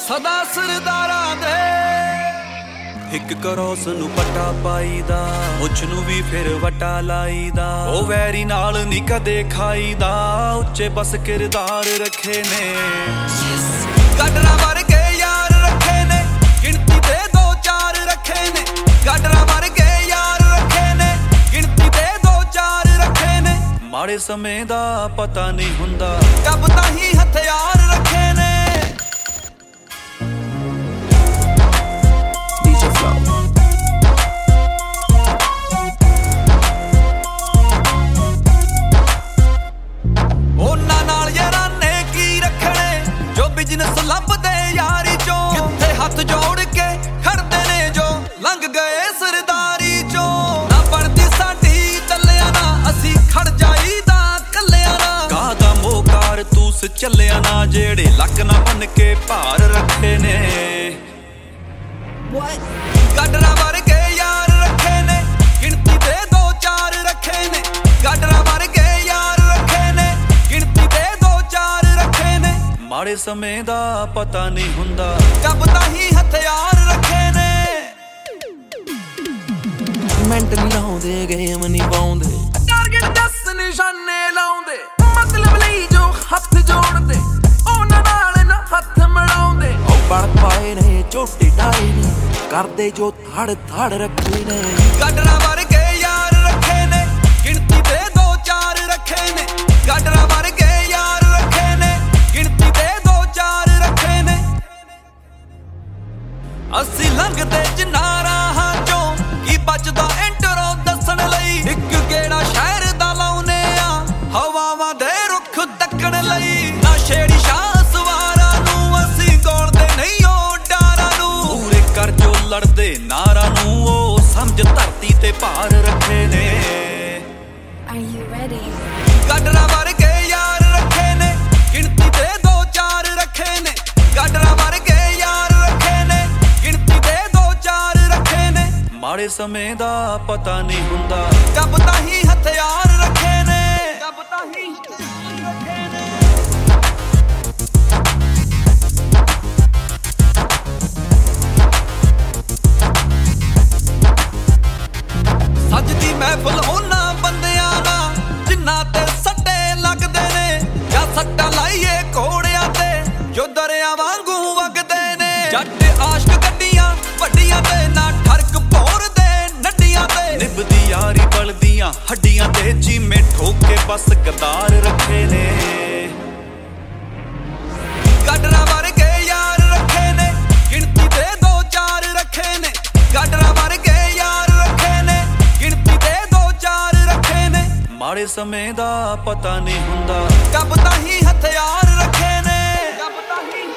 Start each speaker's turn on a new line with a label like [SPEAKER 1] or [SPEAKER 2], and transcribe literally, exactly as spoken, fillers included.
[SPEAKER 1] सदा सरदारां दे एक करोस नू पट्टा पाईदा, मुछ नू भी फिर वटा लाईदा। ओ वैरी नाल नी कदे खाईदा, उच्चे बस किरदार रखे ने। गाडरा वर्गे यार रखे ने, गिनती दे दो चार रखे ने। गाडरा वर्गे यार रखे ने, गिनती दे दो चार रखे ने। माड़े समय दा पता नहीं हुंदा, कब ताहीं हथियार रखे ने। बिजनेस लभदे यारी चों, किथे हथ जोड़ के खड़दे ने जो लंघ गए सरदारी चों। ना बनदी साडी तल्लिया ना, असी खड़ जाईदा कल्लिया ना। कादा मोकार तूस चलिया ना, जेड़े लक ना बन के भार रखे ने। गाडरा वर्गे यार रखे ने, गिनती दे दो चार रखे ने। गाडरा वर्गे यार रखे ने, गिनती दे दो चार रखे ने। माड़े समय दा पता नहीं हुंदा, कब ताहीं हथियार रखे ने।
[SPEAKER 2] मिंट नहीं लाउंदे, गेम नहीं पाउंदे, टारगेट दस निशाने लाउंदे। मतलब लई जो हथ जोड़दे, उन्हां नाल ना हथ मिलाउंदे। ओ बड़ पाए ने झोटे ढाए ने, करदे जो धड़ धड़ रखे ने।
[SPEAKER 1] गाडरा वर्गे यार रखे ने, गिनती दे दो चार रखे ने। गाडरा वर्गे यार रखे ने, गिनती दे दो चार रखे ने। असी लंघदे जनारा हां चों, की बचदा इंटरो दसन लई। इक गेड़ा शहर दा लाउने आ, हवावां दे रुख तकण लई। ना छेड़ी शाह सवारा नू, असी गौलदे नहीं ओ डारा नू। पूरे कर जो लड़दे नारा नू, ओ समझ धरती ते भार रखे ने।
[SPEAKER 3] Are you ready?
[SPEAKER 1] गाडरा वर्गे यार रखे ने, गिनती दे दो चार रखे ने। गाडरा वर्गे यार रखे ने, गिनती दे दो चार रखे ने। माड़े समय दा पता नहीं हुंदा, कब ताहीं हथियार रखे ने। कब ताहीं रखे ने। सजदी महफिल उन्हां बंदियां दा, जिन्हां ते सट्टे लगदे ने। या सट्टा लाइए घोड़ियां ते, जो दरिया वांगू वगदे ने। जट आशक गड्डियां वड्डियां ते, ना ठरक भोरदे नड्डियां ते। निभदी यारी बलदियां हड्डियां ते, चीमे ठोक के बस गदार रखे ने। गाडरा वर्गे यार रखे ने, गिनती दे दो चार रखे ने। गाडरा वर्गे यार रखे ने, गिनती दे दो चार रखे ने। माड़े समय दा पता नहीं हुंदा, कब ताहीं हथियार रखे ने। कब ताहीं